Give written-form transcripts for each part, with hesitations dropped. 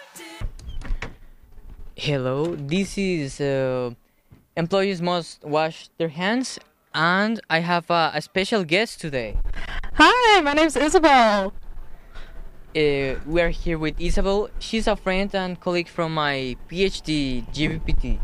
Hello, this is Employees Must Wash Their Hands, and I have a special guest today. Hi, my name's Isabel. We are here with Isabel. She's a friend and colleague from my PhD GVPT.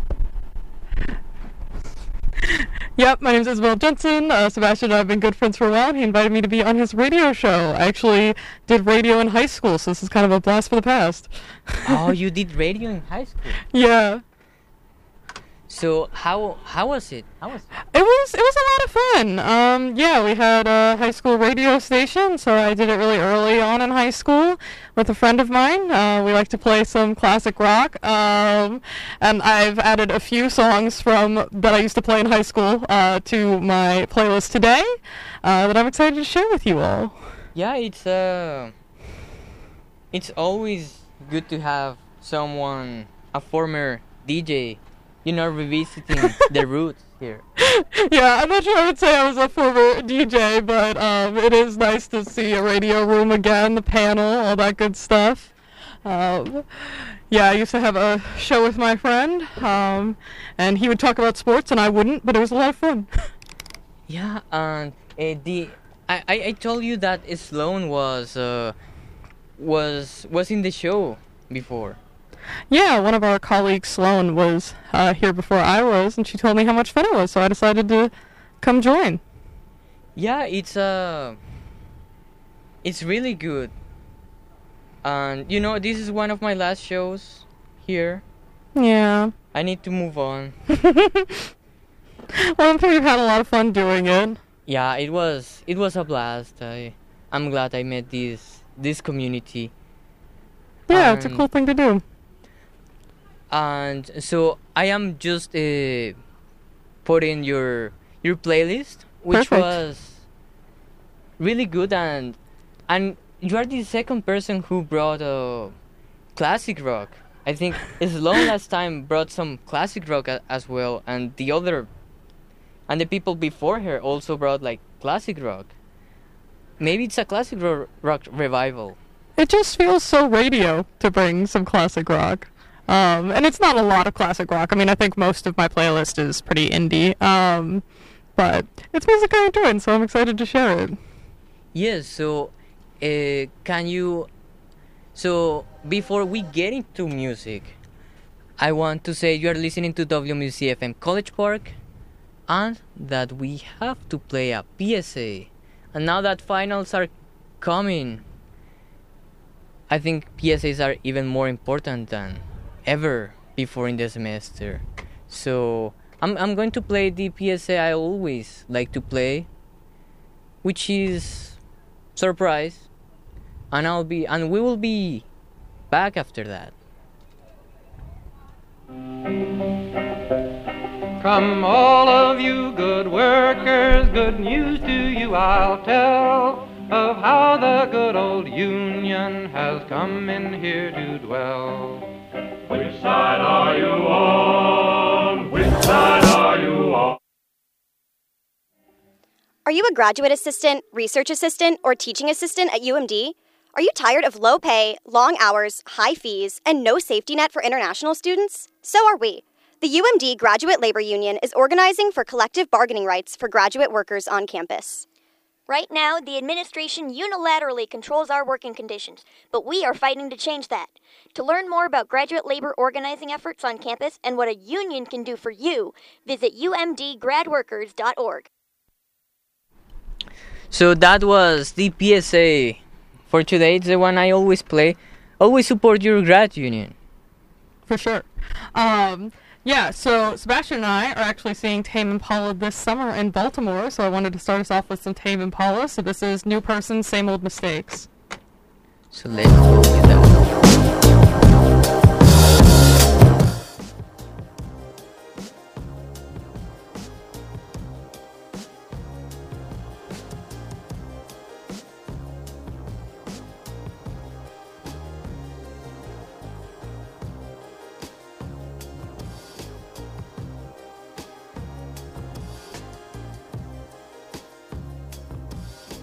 Yep, my name's Isabel Jensen. Sebastian and I have been good friends for a while, and he invited me to be on his radio show. I actually did radio in high school, so this is kind of a blast for the past. Oh, you did radio in high school? Yeah. So how was it? It was a lot of fun. Yeah, we had a high school radio station, so I did it really early on in high school with a friend of mine. We like to play some classic rock, and I've added a few songs from that I used to play in high school to my playlist today that I'm excited to share with you all. Yeah, it's always good to have someone, a former DJ, revisiting the roots here. Yeah, I'm not sure I would say I was a former DJ, but it is nice to see a radio room again, the panel, all that good stuff. Yeah, I used to have a show with my friend, and he would talk about sports and I wouldn't, but it was a lot of fun. Yeah, and I told you that Sloan was in the show before. Yeah, one of our colleagues, Sloan, was here before I was, and she told me how much fun it was, so I decided to come join. Yeah, it's really good. And this is one of my last shows here. Yeah. I need to move on. Well, I'm sure you've had a lot of fun doing it. Yeah, it was a blast. I'm glad I met this community. Yeah, it's a cool thing to do. And so I am just putting your playlist, which Perfect. was really good, and you are the second person who brought classic rock. I think Sloan last time brought some classic rock as well, and the people before her also brought like classic rock. Maybe it's a classic rock revival. It just feels so radio to bring some classic rock. And it's not a lot of classic rock. I mean, I think most of my playlist is pretty indie. But it's music I enjoy, so I'm excited to share it. Yes, so so before we get into music, I want to say you are listening to WMUC-FM College Park, and that we have to play a PSA. And now that finals are coming, I think PSAs are even more important than ever before in the semester. So I'm going to play the PSA I always like to play, which is Surprise, and we will be back after that. From all of you good workers, good news to you I'll tell, of how the good old Union has come in here to dwell. Which side are you on? Which side are you on? Are you a graduate assistant, research assistant, or teaching assistant at UMD? Are you tired of low pay, long hours, high fees, and no safety net for international students? So are we. The UMD Graduate Labor Union is organizing for collective bargaining rights for graduate workers on campus. Right now, the administration unilaterally controls our working conditions, but we are fighting to change that. To learn more about graduate labor organizing efforts on campus and what a union can do for you, visit umdgradworkers.org. So that was the PSA for today. It's the one I always play. Always support your grad union. For sure. Yeah, so Sebastian and I are actually seeing Tame Impala this summer in Baltimore, so I wanted to start us off with some Tame Impala. So this is New Person, Same Old Mistakes. So let's go with that.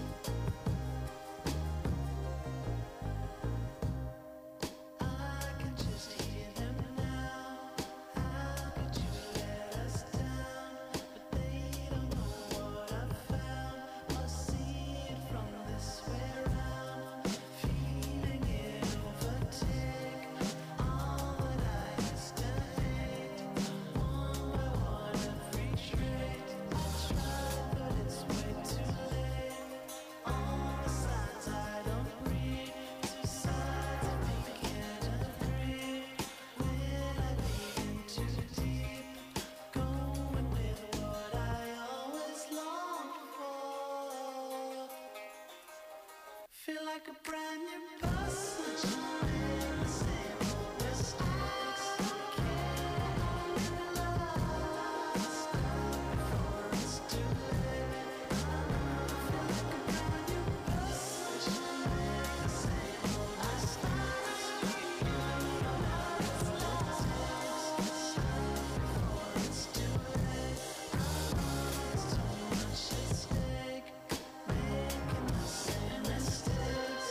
I can Feel like a brand new person. The same old mistakes. Can't last before it's too late. Feel like a brand new person. The same old mistakes. Before it's too late. There's so much at stake. Making the same mistakes.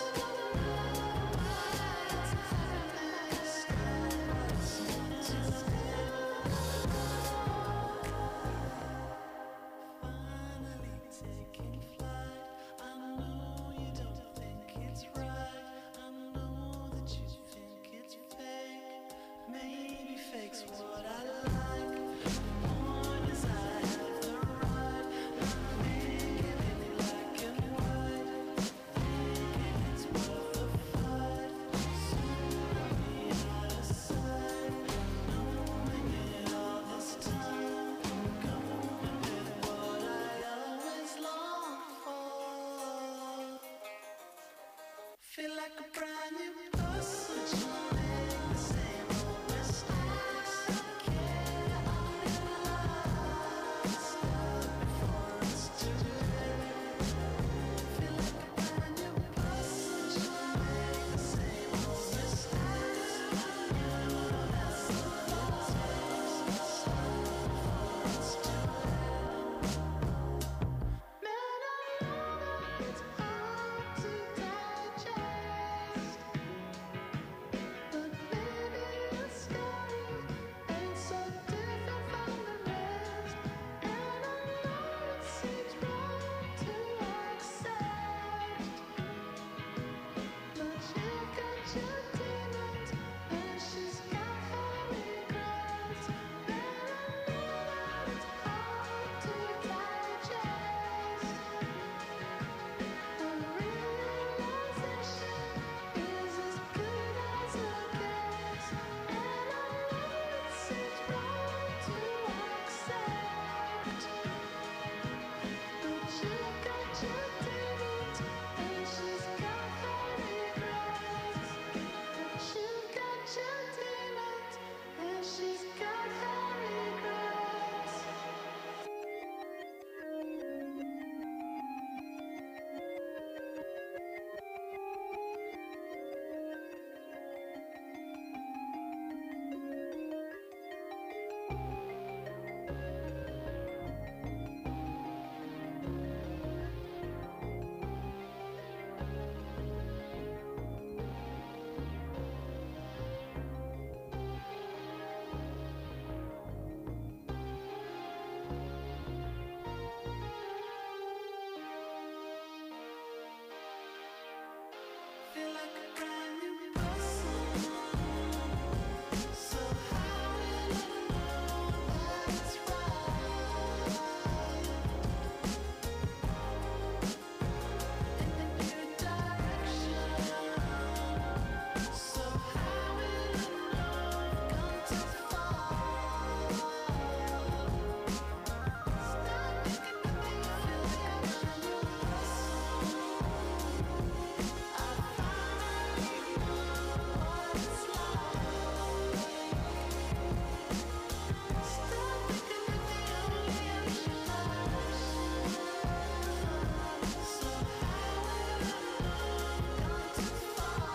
Finally taking flight. I know you don't think it's right. I know that you think it's fake. Maybe fake's what I like. The point is I have the right. Not making it black and white. Thinking it's worth the fight. Soon I'll be out of sight. Knowing it all this time. Going with what I always longed for. Feel like a brand new person. Make the same old mistakes. Can't last before it's too late. Feel like a brand new person. Make the same old mistakes. That's all it takes. Before it's too late. Man, I know that it's hard to digest, but maybe the story ain't so different from the rest. And I know it seems wrong to accept, but you've got your demons and she's got her regrets. Man, I know that it's hard to digest. The realization is as good as it gets, and I know it seems wrong to accept, but you've got your demons and she's got her regrets. But you've got your demons and she's got her regrets. Feel like a brand new person. So how will I know that it's right? In a new direction. So how will I know I've gone too far? Stop making me feel the action you person. I finally know what it's like. Stop making me the only option left. So how will I know I've gone too far?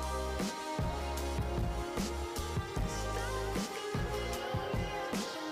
Stop making me the only option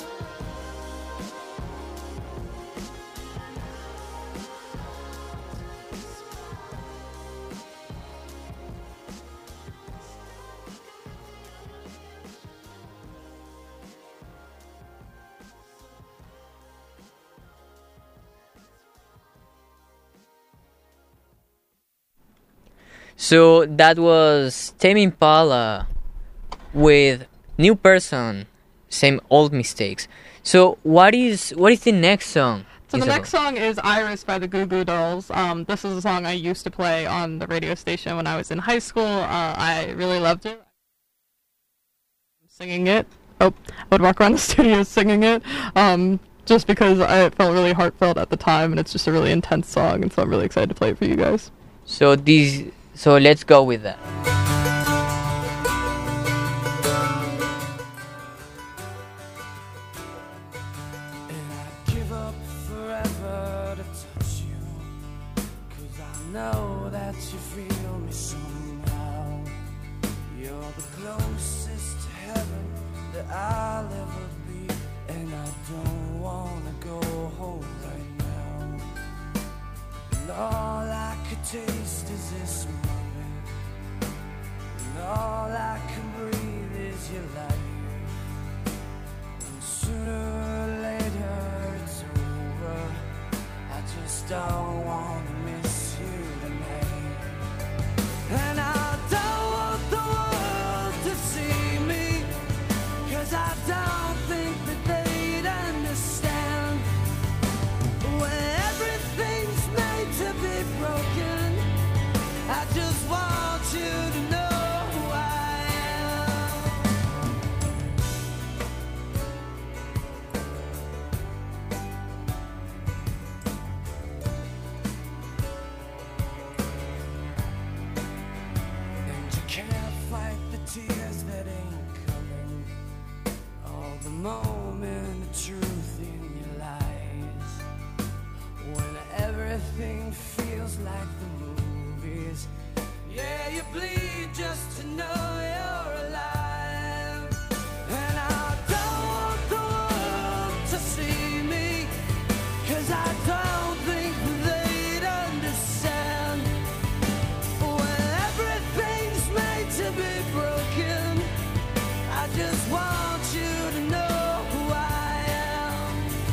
So that was Tame Impala with New Person, Same Old Mistakes. So what is the next song? So the Isabel? next song is Iris by the Goo Goo Dolls. This is a song I used to play on the radio station when I was in high school. I really loved it. Singing it. I would walk around the studio singing it. Just because it felt really heartfelt at the time, and it's just a really intense song, and so I'm really excited to play it for you guys. So let's go with that. And I'd give up forever to touch you, 'cause I know that you feel me somehow. You're the closest to heaven that I'll ever be, and I don't wanna go home right now. And all I could taste is this moment, and all I can breathe is your light. And sooner or later it's over, I just don't wanna miss you tonight. And I don't want the world to see me, 'cause I don't think that they'd understand. When everything's made to be broken, I just want you to know who I am. And you can't fight the tears that ain't coming, all the moment of truth in your lies. When everything feels like the movies, yeah, you bleed just to know you're alive. And I don't want the world to see me, 'cause I don't think they'd understand. When everything's made to be broken, I just want you to know who I am.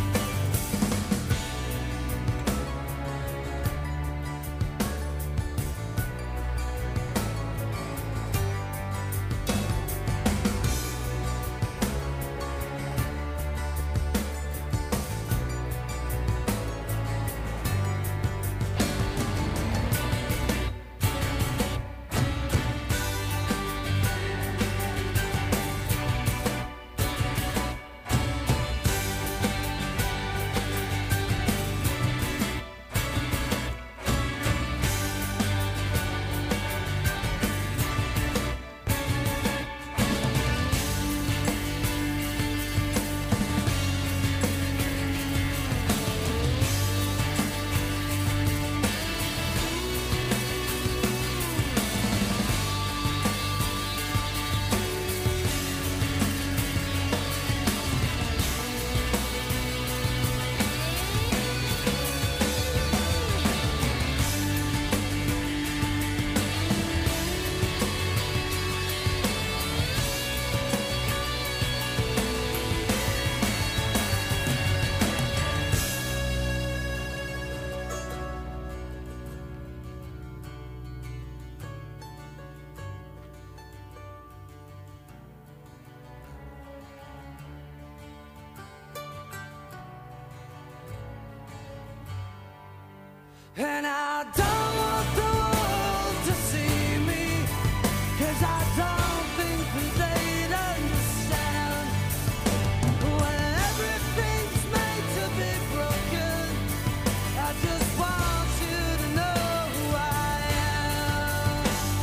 And I don't want the world to see me, 'cause I don't think that they'd understand. When everything's made to be broken, I just want you to know who I am.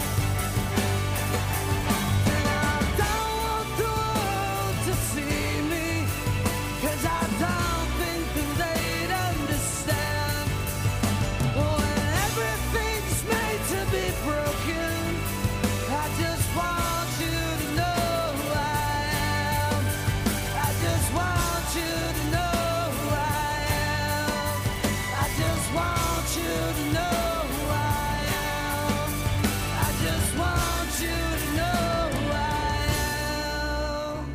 And I don't want the world to see me, 'cause I don't think that they'd understand. When everything's made to be broken, I just want you to know who I am. I just want you to know who I am. I just want you to know who I am. I just want you to know who I am.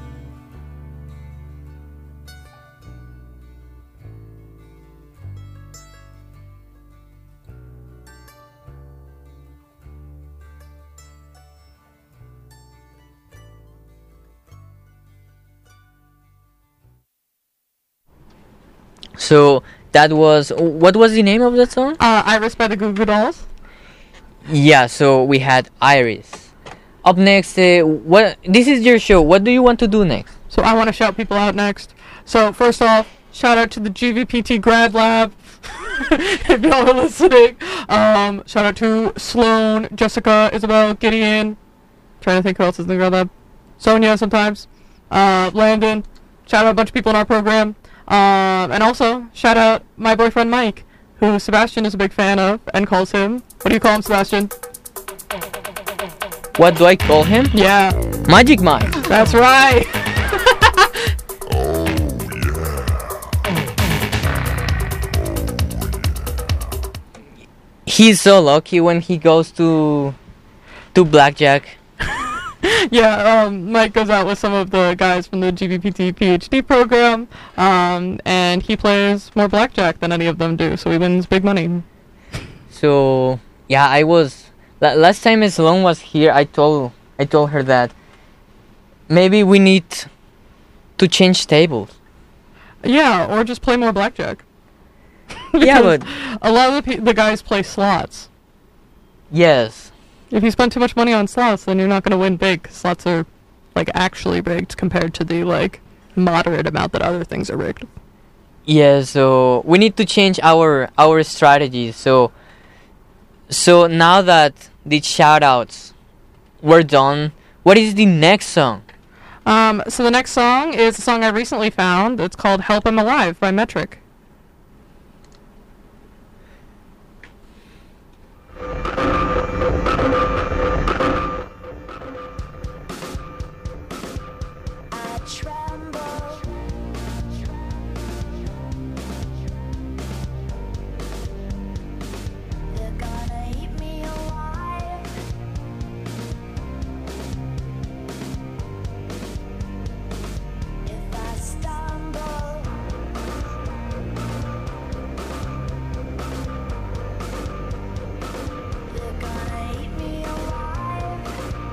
So that was, what was the name of that song? Iris by the Goo Goo Dolls. Yeah, so we had Iris. Up next, what? This is your show. What do you want to do next? So I want to shout people out next. So first off, Shout out to the GVPT Grad Lab. If y'all are listening. Shout out to Sloan, Jessica, Isabel, Gideon. Trying to think who else is in the Grad Lab. Sonia sometimes. Landon. Shout out a bunch of people in our program. And also, shout out my boyfriend Mike, who Sebastian is a big fan of and calls him. What do you call him, Sebastian? What do I call him? Yeah, Magic Mike. that's right. He's so lucky when he goes to blackjack. Yeah, Mike goes out with some of the guys from the GVPT PhD program, and he plays more blackjack than any of them do, so he wins big money. So yeah, I was last time Sloan was here. I told her that maybe we need to change tables. Yeah, or just play more blackjack. Yeah, Because but a lot of the guys play slots. yes, If you spend too much money on slots, then you're not going to win big, 'cause slots are, like, actually rigged compared to the, like, moderate amount that other things are rigged. yeah. So we need to change our strategy. So now that the shoutouts were done, what is the next song? So the next song is a song I recently found. It's called Help I'm Alive by Metric. I tremble. They're gonna eat me alive. If I stumble, they're gonna eat me alive.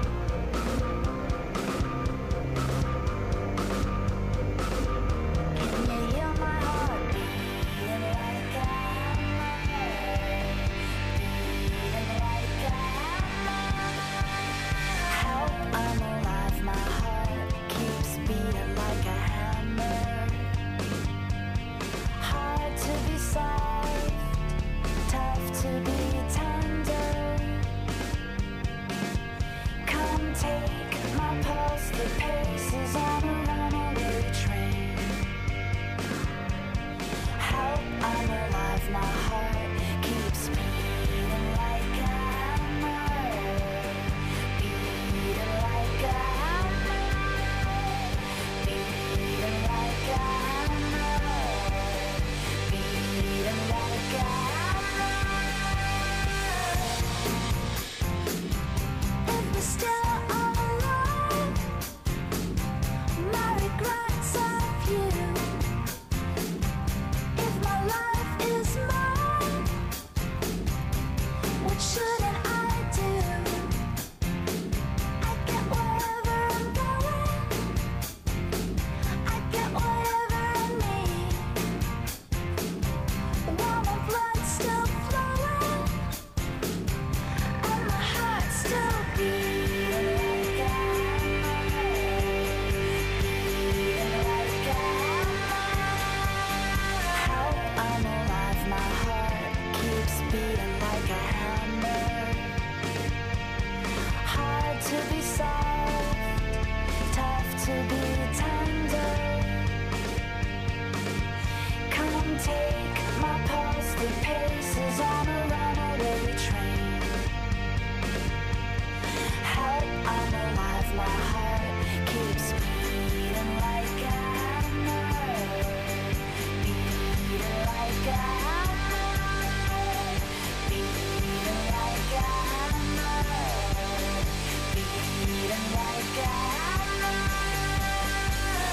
Can you hear my heart beating like a hammer? Beating like a hammer. Help, I'm alive, my heart keeps beating like a hammer. Hard to be soft, tough to be tender. Come take my pulse, the pace is on a runaway train. Help, I'm alive, my heart keeps beating like a hammer. Beating like a hammer. Beating like a hammer. Beating like a hammer. If we're still alive, my regrets are few. If my life is mine, what shouldn't I do? I get wherever I'm going. I get whatever I need. While my blood's still flowing and my heart still beating like a hammer. Beating like a hammer. Help, I'm alive, my heart keeps beating like a hammer. Hard to be soft, tough to be tender. Come take my pulse, the pace is on a runaway train. Help, I'm alive, my heart keeps beating like a hammer. Beating like a hammer. Beating like a hammer. Beating like a hammer.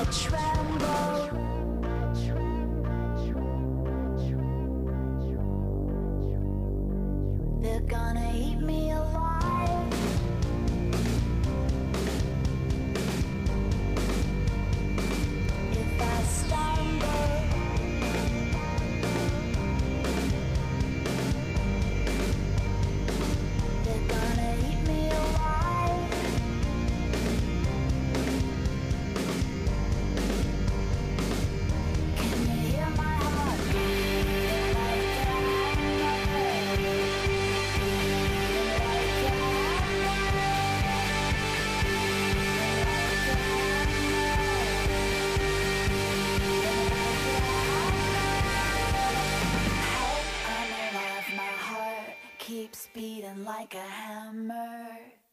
They're gonna eat me alive. If I stumble, they're gonna eat me alive. Can you hear my heart beat like I'm alive, my heart keeps beating like a hammer.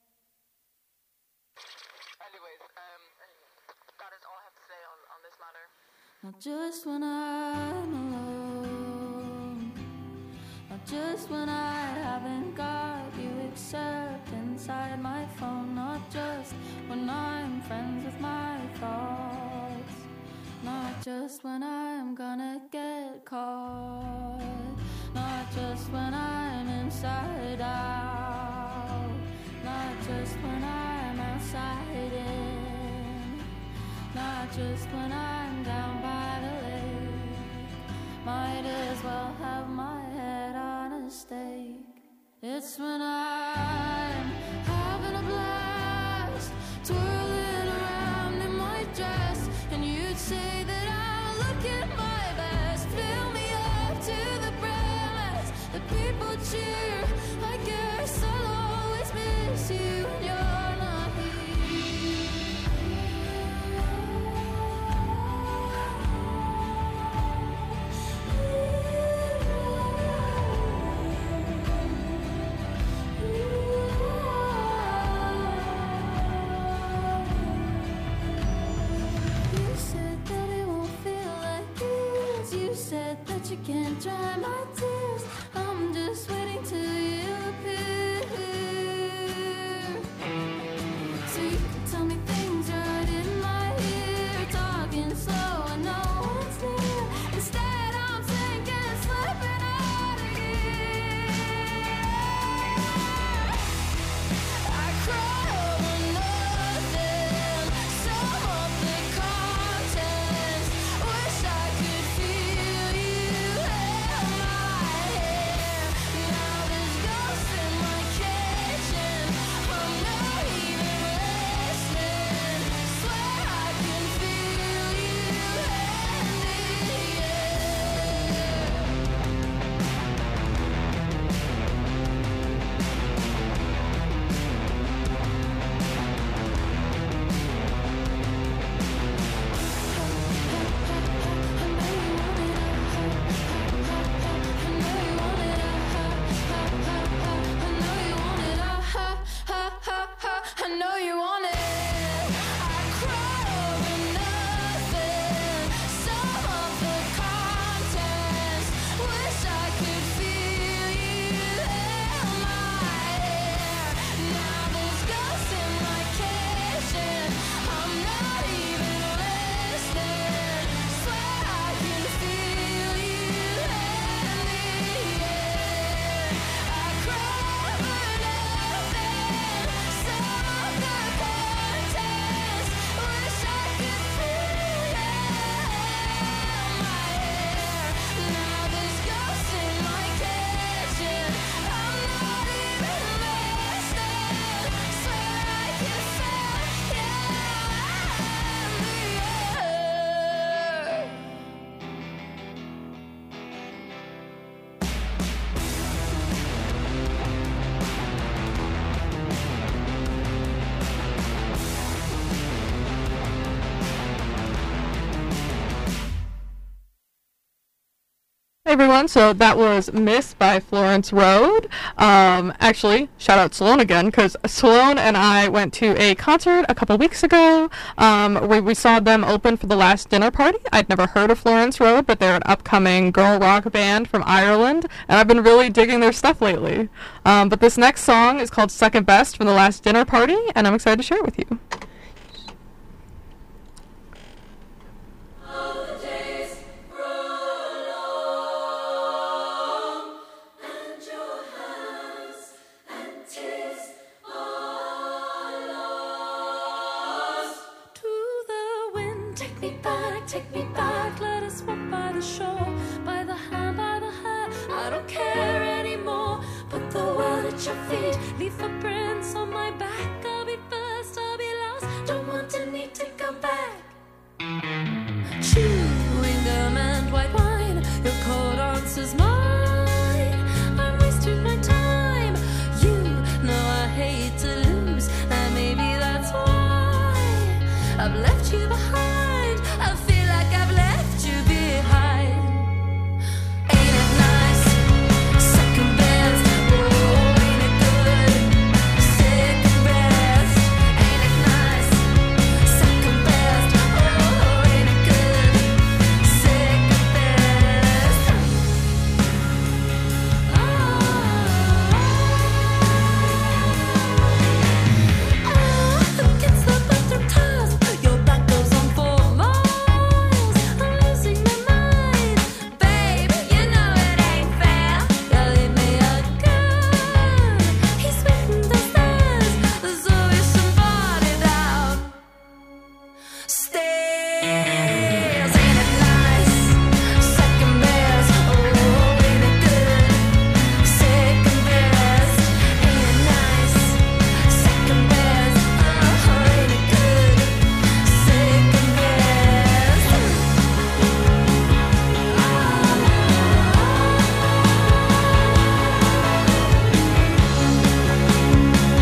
Anyways, that is all I have to say on this matter. Not just when I'm alone, not just when I haven't got you except inside my phone, not just when I'm friends with my thoughts, not just when I'm gonna get caught, not just when I'm inside out, not just when I'm outside in, not just when I'm down by the lake. Might as well have my head on a stake. It's when I'm having a blast, twirling around in my dress, and you'd say that I'm looking my best. Fill me up to the brim as the people cheer. I guess I'll always miss you when you're not You said that it won't feel like this. You said that you can't dry my tears. I'm just waiting till you appear, so you can tell me things right in my ear. Talking slow and no one's near. Instead I'm sinking, slipping out of here. I cry over nothing, some of the contents. Wish I could feel you in my hair. Now there's ghosts in my kitchen. I'm not even listening. Swear I can feel you in the air. I know you want it. I cry over nothing, some of the contents. Wish I could feel you in my hair. Now there's ghosts in my kitchen. I'm not even listening. Swear I can feel you in the air. I cry over nothing, some of the contents. Wish I could feel you in my hair. Now there's ghosts in my kitchen. I'm not even listening. Swear I can feel you in the air. Hey everyone, so that was Miss by Florence Road. Actually, shout out Sloan again, because Sloan and I went to a concert a couple weeks ago where we saw them open for the Last Dinner Party. I'd never heard of Florence Road, but they're an upcoming girl rock band from Ireland, and I've been really digging their stuff lately. But this next song is called Second Best from the Last Dinner Party, and I'm excited to share it with you. take me back. Let us walk by the shore, by the hand, by the hair. I don't care anymore. Put the world at your feet, leave footprints on my back. I'll be first, I'll be last. Don't want to need to come back. Chewing gum and white wine, your cold answer's mine. I'm wasting my time. You know I hate to lose, and maybe that's why I've left you behind. I feel like I've left you behind. Ain't it nice? Second best. Oh, ain't it good? Second best. Ain't it nice? Second best. Oh, ain't it good? Second best. Who gets the bathroom tiles? Your back goes on for miles. I'm losing my mind. Babe, you know it ain't fair. You leave me again. He's waiting downstairs. There's always somebody down. Stairs, ain't it nice? Second best. Oh, ain't it good? Second best. Ain't it nice? Second best. Oh, ain't it good? Second best.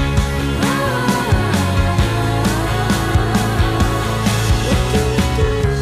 What can we do?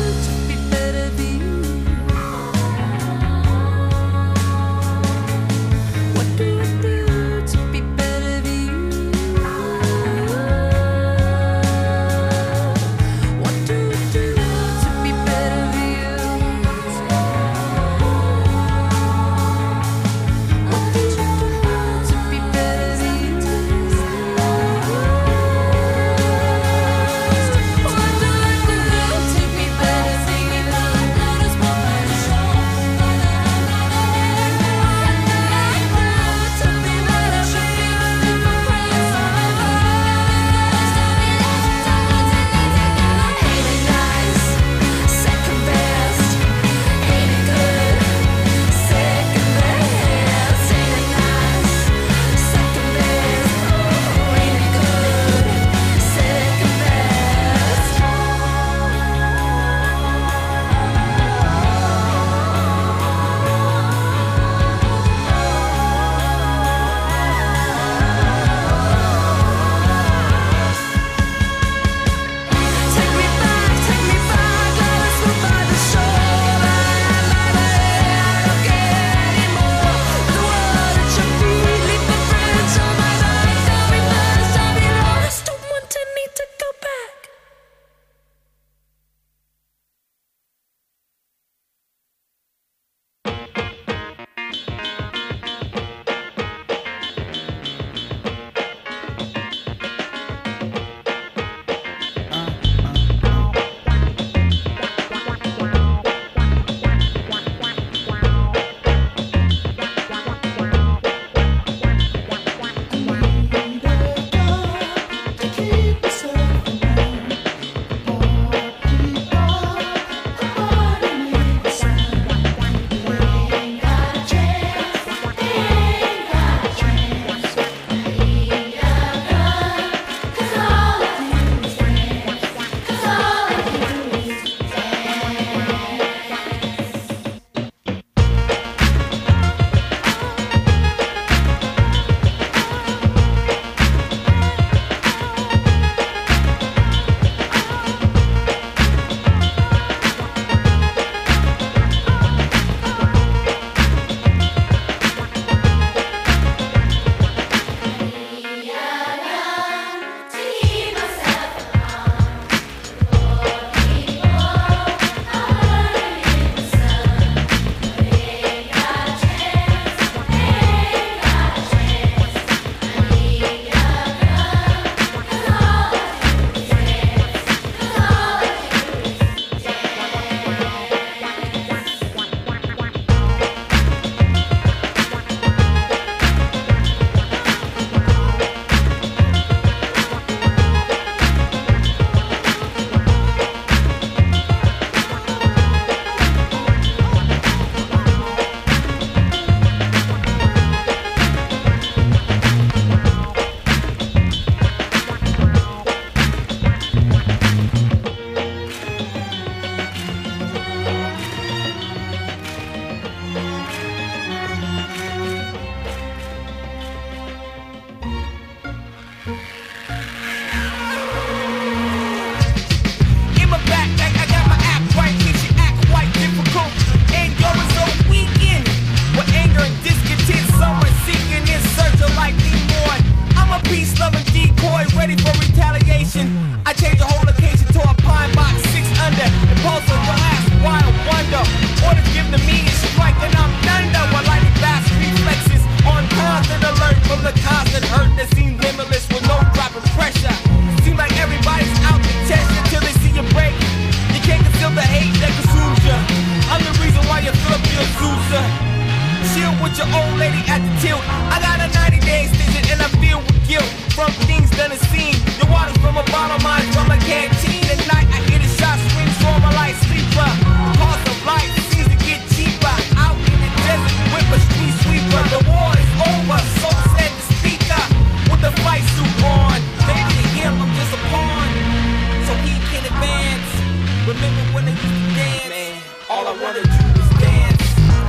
when they used to dance. Man, all I wanna do is dance.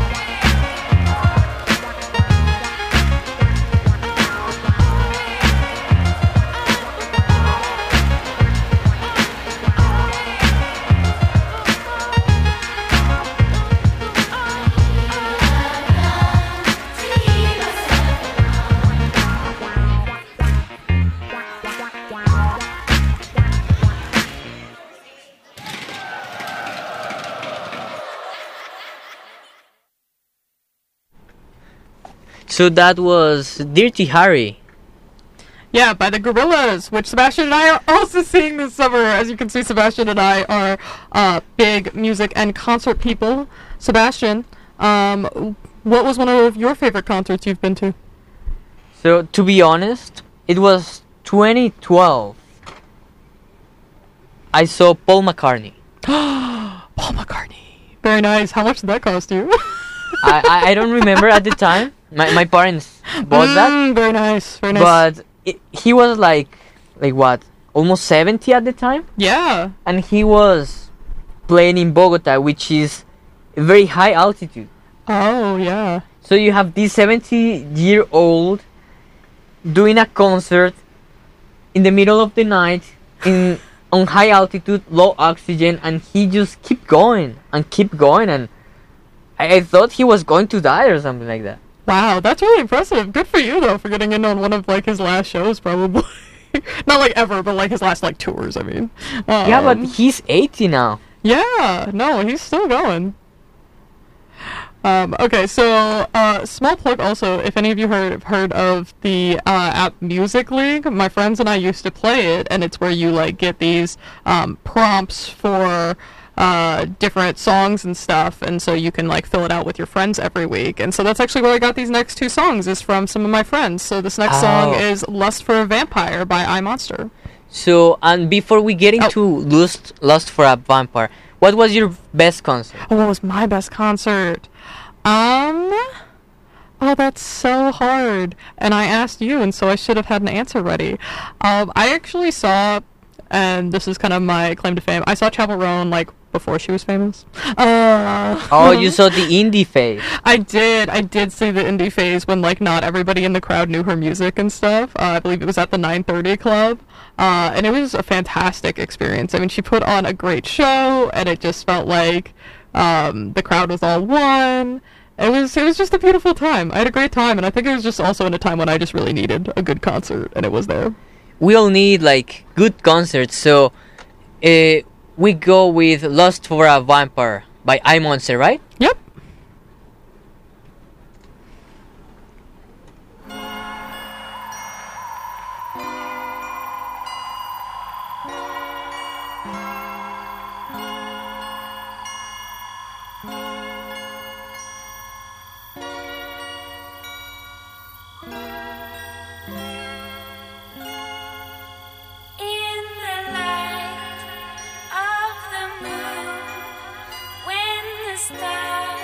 So that was Dirty Harry. Yeah, by the Gorillaz, which Sebastian and I are also seeing this summer. As you can see, Sebastian and I are big music and concert people. Sebastian, what was one of your favorite concerts you've been to? So to be honest, it was 2012. I saw Paul McCartney. Paul McCartney. Very nice. How much did that cost you? I don't remember at the time. My parents bought that. Very nice. Very nice. But he was like what? Almost 70 at the time? Yeah. And he was playing in Bogota, which is a very high altitude. Oh, yeah. So you have this 70-year-old doing a concert in the middle of the night on high altitude, low oxygen, and he just keep going, and I thought he was going to die or something like that. Wow, that's really impressive. Good for you, though, for getting in on one of, like, his last shows, probably. Not, like, ever, but, like, his last, like, tours, I mean. Yeah, but he's 80 now. Yeah, no, he's still going. Okay, so, small plug also, if any of you have heard of the app Music League, my friends and I used to play it, and it's where you, like, get these prompts for different songs and stuff, and so you can, like, fill it out with your friends every week. And so that's actually where I got these next two songs, is from some of my friends. So this next song is Lust for a Vampire by iMonster. So, and before we get into Lust for a Vampire, what was your best concert? Oh, what was my best concert? Oh, that's so hard. And I asked you, and so I should have had an answer ready. I actually saw, and this is kind of my claim to fame, I saw Chappell Roan, like, before she was famous. Oh, you saw the indie phase. I did see the indie phase when, like, not everybody in the crowd knew her music and stuff. I believe it was at the 930 Club. And it was a fantastic experience. I mean, she put on a great show, and it just felt like the crowd was all one. It was just a beautiful time. I had a great time, and I think it was just also in a time when I just really needed a good concert, and it was there. We all need, like, good concerts, so we go with Lust for a Vampire by iMonster, right? Yep. In the light of the moon, when the stars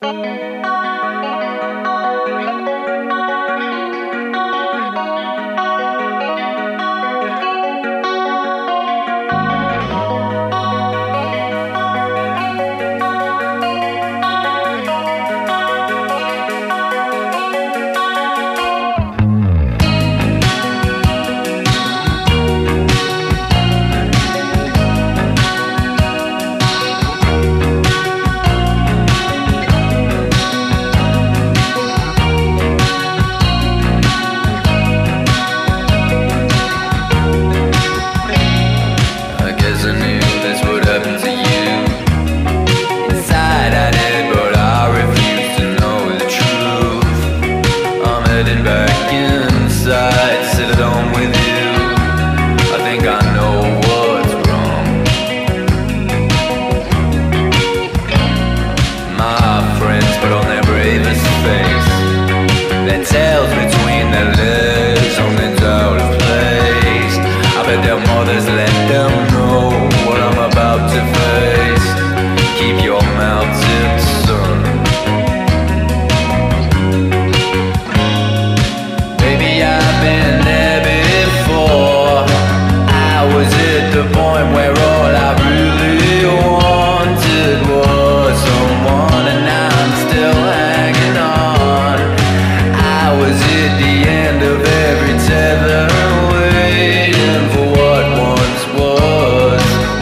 I guess I knew this would happen to you. Inside I did, but I refuse to know the truth. I'm heading back inside, sit alone with you. I think I know what's wrong. My friends put on their bravest face, their tails between their legs on the out of place. I bet their mothers let them know what I'm about to face. Keep your mouth zipped, son. Baby, I've been there before. I was at the point where all I really wanted was someone, and now I'm still hanging on. I was at the end of every tether, waiting for what once was.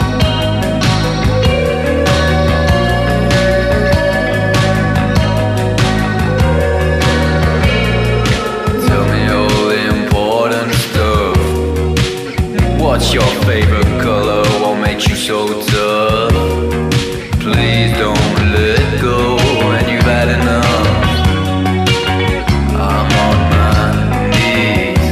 Tell me all the important stuff. What's your favorite color? What makes you so tough? Please don't let go when you've had enough. I'm on my knees.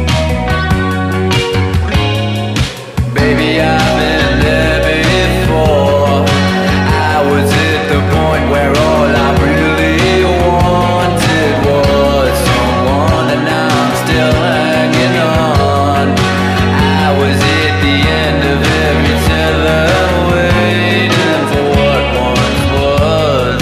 Baby, I've been there before. I was at the point where all I really wanted was someone, and now I'm still hanging on. I was at the end of every tether, waiting for what once was.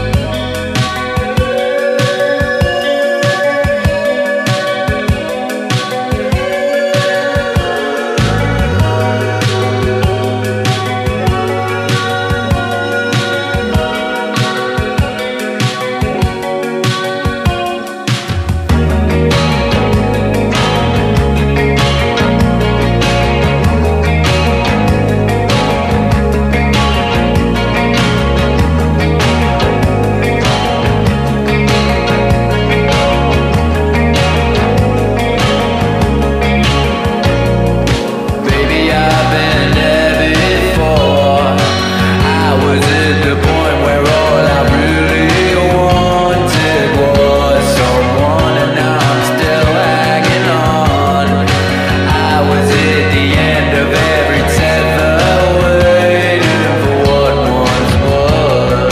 Baby, I've been there before. I was at the point where all I really wanted was someone, and now I'm still hanging on. I was at the end of every tether, waiting for what once was.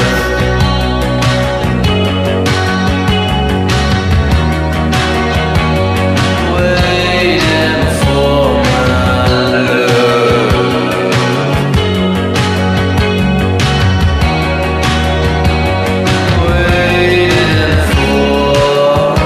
Waiting for my love. Waiting for.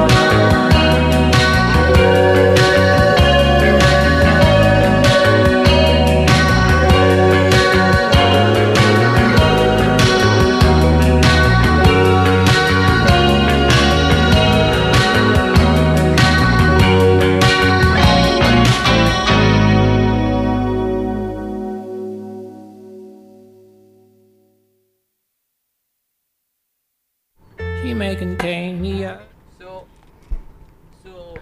She may contain me. So,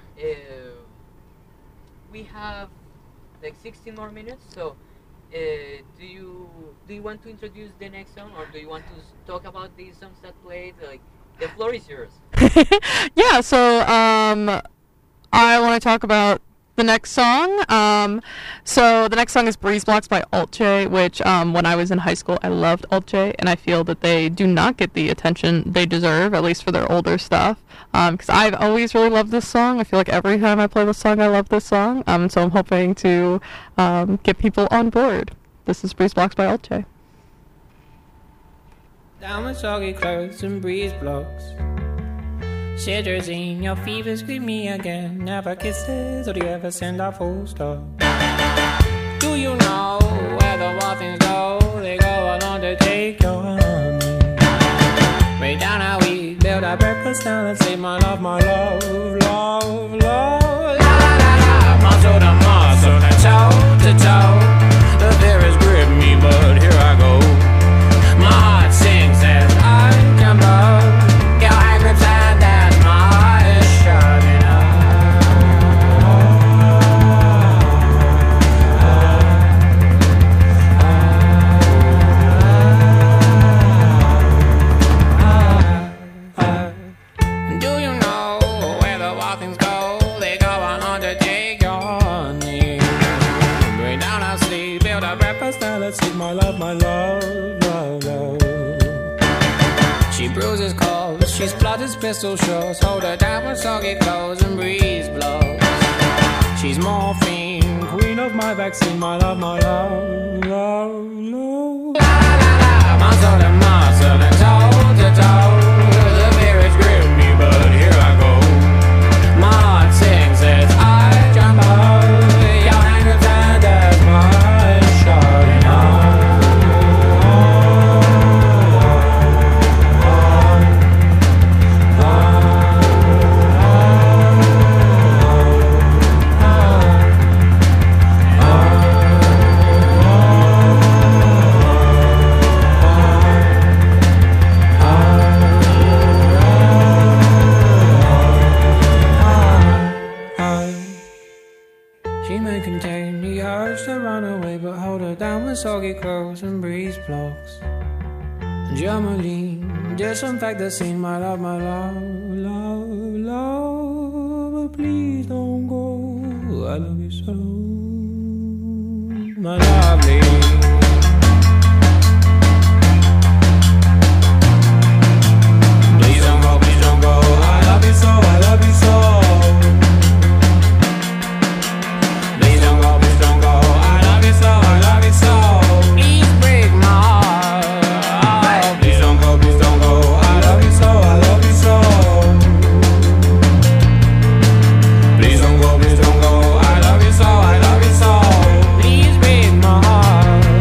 we have like 16 more minutes. So, do you want to introduce the next song, or do you want to talk about these songs that played? Like, the floor is yours. Yeah, so I want to talk about the next song. So the next song is Breeze Blocks by Alt J, which when I was in high school, I loved Alt J, and I feel that they do not get the attention they deserve, at least for their older stuff. Because I've always really loved this song. I feel like every time I play this song, I love this song. So I'm hoping to get people on board. This is Breeze Blocks by Alt J. Down with soggy clothes and breeze blocks. Shivers in your fever, scream me again. Never kisses, or do you ever send a full stop? Do you know where the wild things go? They go along to take your honey. Way down how we build our breakfast down and say my love, love, love. La la la la, muscle to muscle and toe to toe. The fear grip me, but here I go. My heart sings as I jump up. Your hand grips and as my heart is shutting up. Do you know where the wild things go? They go on to take your honey. Bring down our sleep, build a breakfast and let's eat my love, love, love. She bruises calls, she splutters pistol shots. Hold her down with soggy clothes and breeze blows. She's morphine, queen of my vaccine, my love, love, love. La la la, muscle to muscle and toe to toe. The fear is grip me, but here I go. My heart sings as I jump up. Your hand grips and as my eyes shutting up. She may contain the urge to run away, but hold her down with soggy clothes and breeze blocks. Germaline, disinfect the scene, my love, love, love. But please don't go, I love you so, my lovely. Please don't go, I love you so, I love you so. Please don't go, I love you so, I love you so. Please break my heart. Please don't go, I love you so, I love you so. Please don't go, I love you so, I love you so. Please break my heart.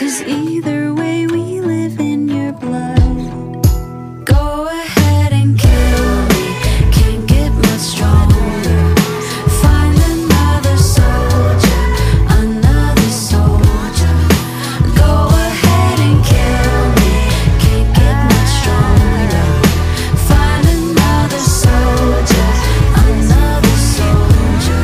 'cause either way we live in your blood. Go ahead and kill me, can't get much stronger. Find another soldier, another soldier. Go ahead and kill me, can't get much stronger. Find another soldier, another soldier.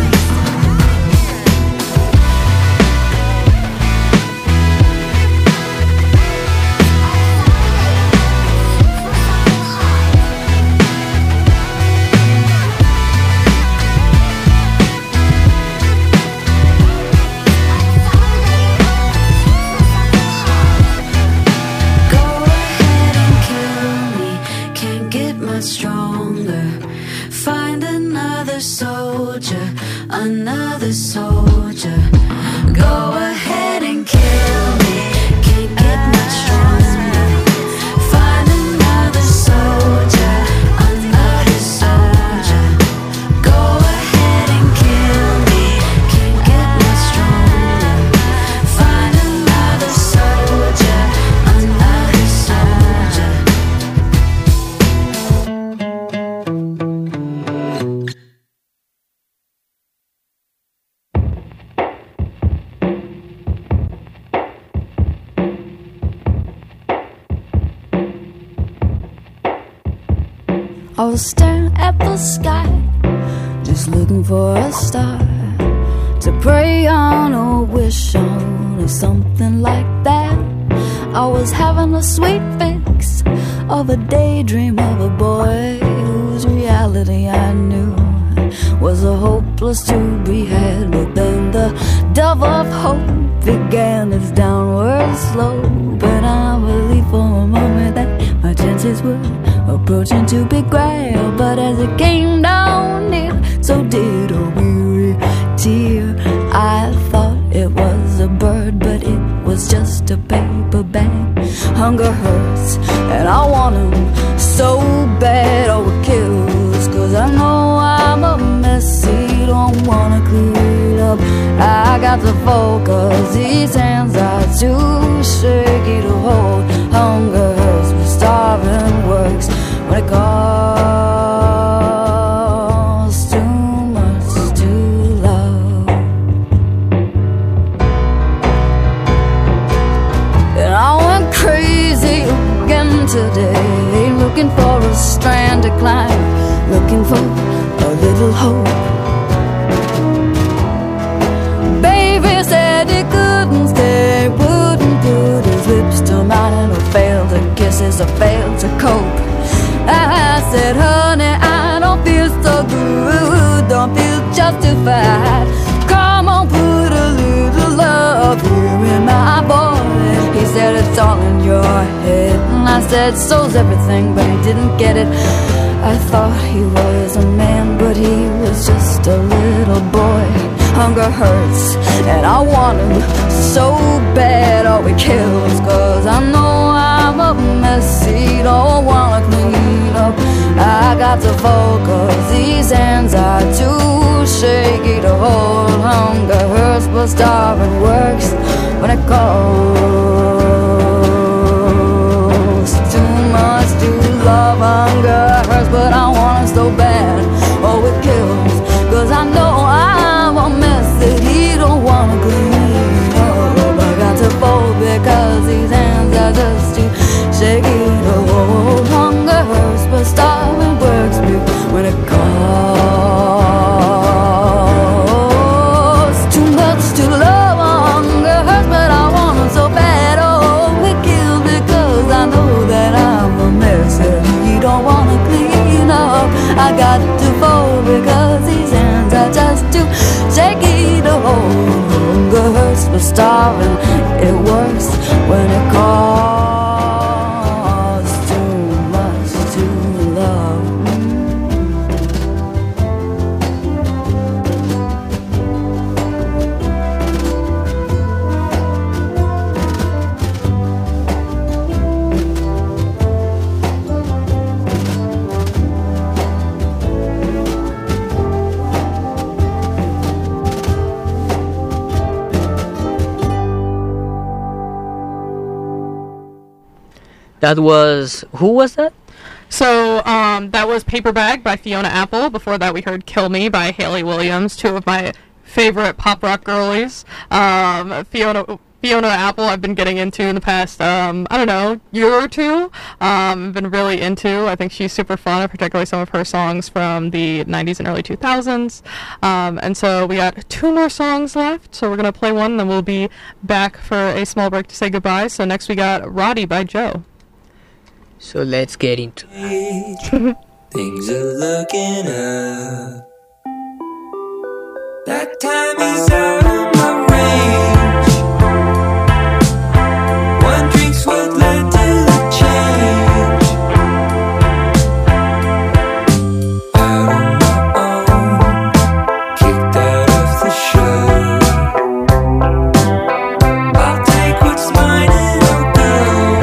Go ahead and kill me, can't get much stronger. Find another soldier, another soldier. Go ahead and kill me, can't get much stronger. Find another soldier, another soldier. Go ahead and kill me, can't get much stronger. Find another soldier, another soldier. I was staring at the sky, just looking for a star to pray on or wish on, or something like that. I was having a sweet fix of a daydream of a boy whose reality I knew was a hopeless to be had. But then the dove of hope began its downward slope, and I believed for a moment that my chances were approaching to be grabbed. But as it came down near, so did a weary tear. I thought it was a bird, but it was just a paper bag. Hunger hurts, and I want him so bad. Oh, it kills, 'cause I know I'm a messy, don't wanna clean up. I got to focus, these hands are too shaky to hold. Hunger hurts, but starving works when it costs too much to love. And I went crazy again today, looking for a strand to climb, looking for a little hope. Baby said he couldn't stay, wouldn't put his lips to mine, and I failed to kisses, I failed to cope. I said, honey, I don't feel so good, don't feel justified. Come on, put a little love here in my voice. He said, it's all in your head. And I said, so's everything, but he didn't get it. I thought he was a man, but he was just a little boy. Hunger hurts, and I want him so bad. Oh, it kills, 'cause I know I'm a messy, don't wanna clean up. I got to focus, these hands are too shaky to hold. Hunger hurts, but starving works when it costs too much to love. Hunger hurts, but I want it so bad. Oh, it kills, 'cause I know I'm a mess that he don't wanna clean up. I got to fold because these hands are just too shaky to hold. Hunger hurts, but starving works me when it costs too much to love. Hunger hurts, but I want it so bad. Oh, it kills because I know that I'm a mess that he don't wanna clean up. I got to fold because these hands are just too shaky to hold. Hunger hurts, but starving, it works when it costs too much to love. That was... Who was that? So, that was Paper Bag by Fiona Apple. Before that, we heard Kill Me by Hayley Williams, two of my favorite pop rock girlies. Fiona Apple I've been getting into in the past, year or two. I've been really into. I think she's super fun, particularly some of her songs from the 90s and early 2000s. And so we got 2 more songs left, so we're going to play one, and then we'll be back for a small break to say goodbye. So next we got Roddy by Joe. So let's get into it. Things are looking up. That time is out of my range. One drink's what led to the change. Out on my own, kicked out of the show. I'll take what's mine and I'll go.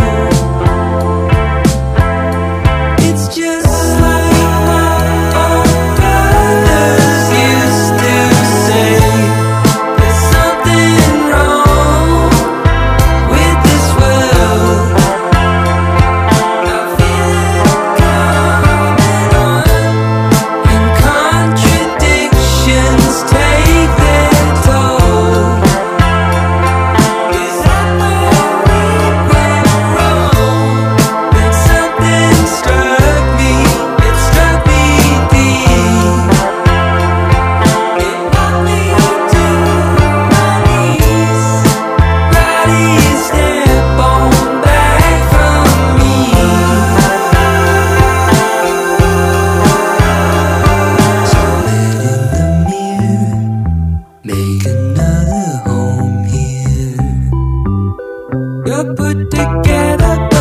It's just like my old brothers used to say. There's something wrong with this world. I feel it coming on, and contradictions take their toll. Is that where we went wrong? Then something struck me, it struck me deep. It knocked me to my knees. Roddy, step on back from me. So let in the mirror, make another home here. You're put together